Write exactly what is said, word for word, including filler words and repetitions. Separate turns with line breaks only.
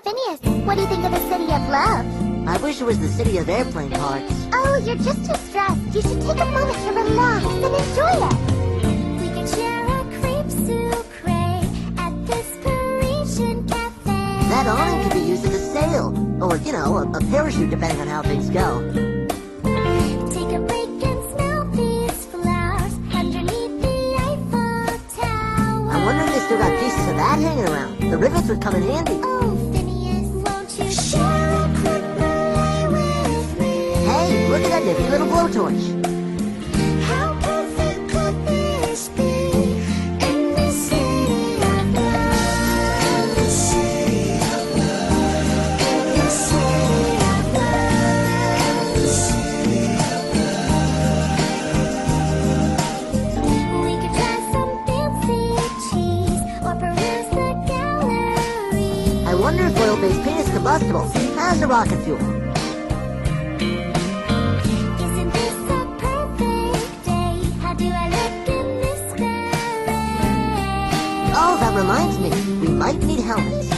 Phineas, what do you think of the City of Love?
I wish it was the city of airplane parts.
Oh, you're just too stressed. You should take a moment to relax and enjoy it. We could share a crepe souffle at this Parisian cafe.
That awning could be used as a sail, or, you know, a, a parachute, depending on how things go.
Take a break and smell these flowers underneath the Eiffel Tower.
I wonder if they still got pieces of that hanging around. The rivets would come in handy.
Oh, Phineas, won't you share a quick melee with me?
Hey, look at that nifty little blowtorch.
How perfect could this be? In the city of love, the city of love, in the city of love, the city of love. We could try some fancy cheese or peruse the gallery.
I wonder if oil-based paint is combustible, as a rocket fuel.
Isn't this a perfect day? How do I look in this beret?
Oh, that reminds me. We might need helmets.